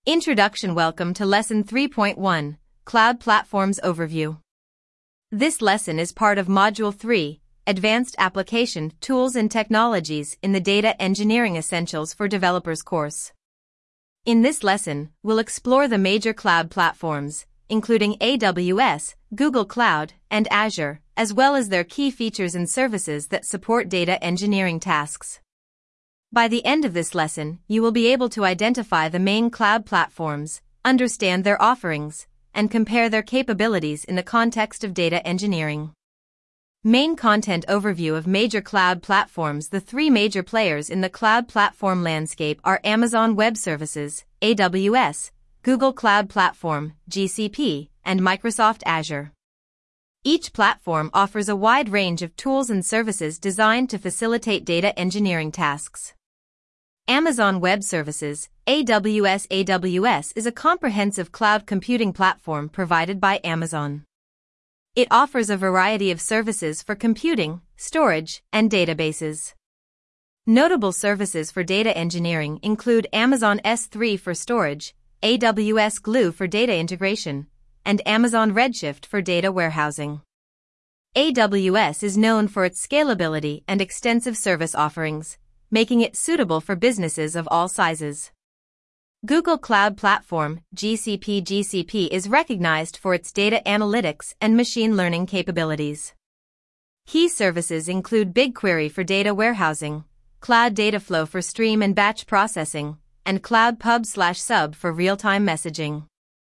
Introduction. Welcome to Lesson 3.1, Cloud Platforms Overview. This lesson is part of Module 3, Advanced Application, Tools and Technologies in the Data Engineering Essentials for Developers course. In this lesson, we'll explore the major cloud platforms, including AWS, Google Cloud, and Azure, as well as their key features and services that support data engineering tasks. By the end of this lesson, you will be able to identify the main cloud platforms, understand their offerings, and compare their capabilities in the context of data engineering. Main content overview of major cloud platforms. The three major players in the cloud platform landscape are Amazon Web Services, AWS, Google Cloud Platform, GCP, and Microsoft Azure. Each platform offers a wide range of tools and services designed to facilitate data engineering tasks. Amazon Web Services, AWS. AWS is a comprehensive cloud computing platform provided by Amazon. It offers a variety of services for computing, storage, and databases. Notable services for data engineering include Amazon S3 for storage, AWS Glue for data integration, and Amazon Redshift for data warehousing. AWS is known for its scalability and extensive service offerings, making it suitable for businesses of all sizes. Google Cloud Platform, GCP. GCP is recognized for its data analytics and machine learning capabilities. Key services include BigQuery for data warehousing, Cloud Dataflow for stream and batch processing, and Cloud Pub/Sub for real-time messaging.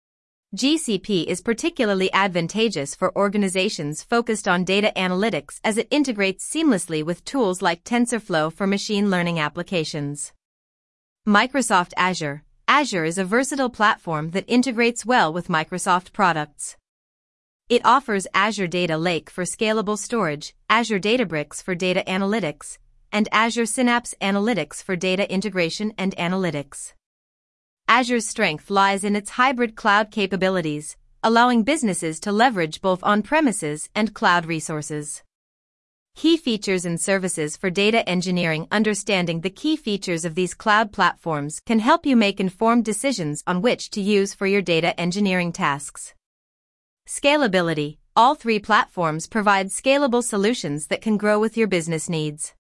GCP is particularly advantageous for organizations focused on data analytics as it integrates seamlessly with tools like TensorFlow for machine learning applications. Microsoft Azure. Azure is a versatile platform that integrates well with Microsoft products. It offers Azure Data Lake for scalable storage, Azure Databricks for data analytics, and Azure Synapse Analytics for data integration and analytics. Azure's strength lies in its hybrid cloud capabilities, allowing businesses to leverage both on-premises and cloud resources. Key features and services for data engineering. Understanding the key features of these cloud platforms can help you make informed decisions on which to use for your data engineering tasks. Scalability. All three platforms provide scalable solutions that can grow with your business needs.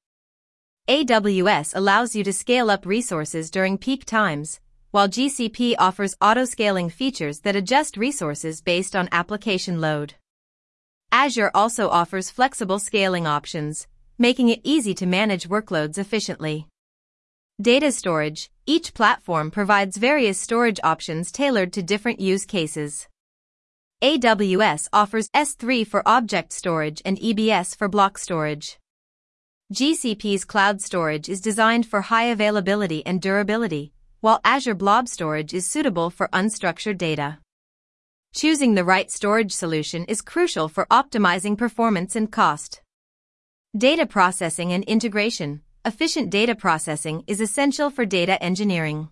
AWS allows you to scale up resources during peak times, while GCP offers auto-scaling features that adjust resources based on application load. Azure also offers flexible scaling options, making it easy to manage workloads efficiently. Data storage. Each platform provides various storage options tailored to different use cases. AWS offers S3 for object storage and EBS for block storage. GCP's cloud storage is designed for high availability and durability, while Azure Blob Storage is suitable for unstructured data. Choosing the right storage solution is crucial for optimizing performance and cost. Data processing and integration. Efficient data processing is essential for data engineering.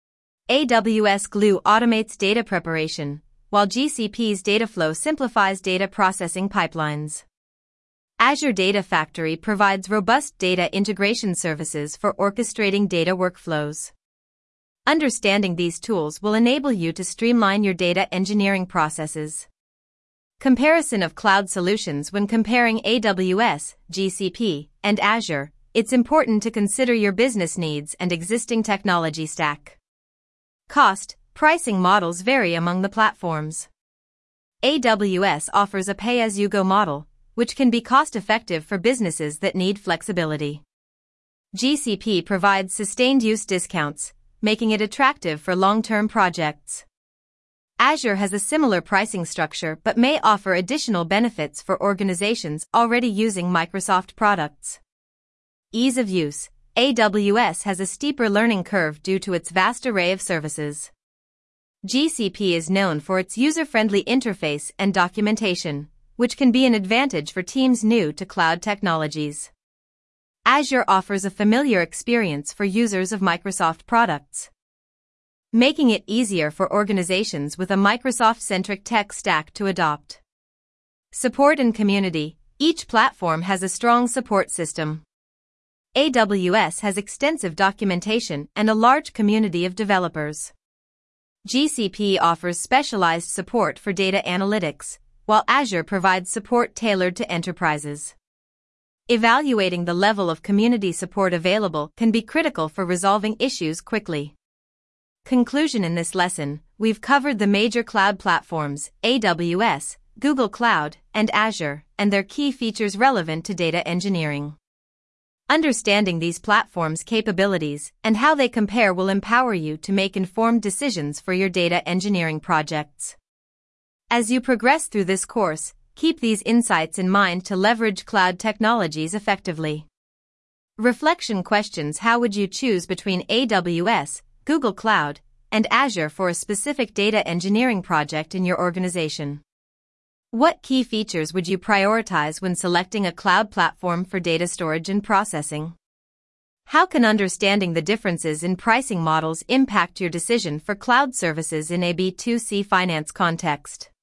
AWS Glue automates data preparation, while GCP's Dataflow simplifies data processing pipelines. Azure Data Factory provides robust data integration services for orchestrating data workflows. Understanding these tools will enable you to streamline your data engineering processes. Comparison of cloud solutions. When comparing AWS, GCP, and Azure, it's important to consider your business needs and existing technology stack. Cost. Pricing models vary among the platforms. AWS offers a pay-as-you-go model, which can be cost-effective for businesses that need flexibility. GCP provides sustained use discounts, making it attractive for long-term projects. Azure has a similar pricing structure but may offer additional benefits for organizations already using Microsoft products. Ease of use. AWS has a steeper learning curve due to its vast array of services. GCP is known for its user-friendly interface and documentation, which can be an advantage for teams new to cloud technologies. Azure offers a familiar experience for users of Microsoft products, making it easier for organizations with a Microsoft-centric tech stack to adopt. Support and community. Each platform has a strong support system. AWS has extensive documentation and a large community of developers. GCP offers specialized support for data analytics, while Azure provides support tailored to enterprises. Evaluating the level of community support available can be critical for resolving issues quickly. Conclusion: in this lesson, we've covered the major cloud platforms, AWS, Google Cloud, and Azure, and their key features relevant to data engineering. Understanding these platforms' capabilities and how they compare will empower you to make informed decisions for your data engineering projects. As you progress through this course, keep these insights in mind to leverage cloud technologies effectively. Reflection questions: how would you choose between AWS, Google Cloud, and Azure for a specific data engineering project in your organization? What key features would you prioritize when selecting a cloud platform for data storage and processing? How can understanding the differences in pricing models impact your decision for cloud services in a B2C finance context?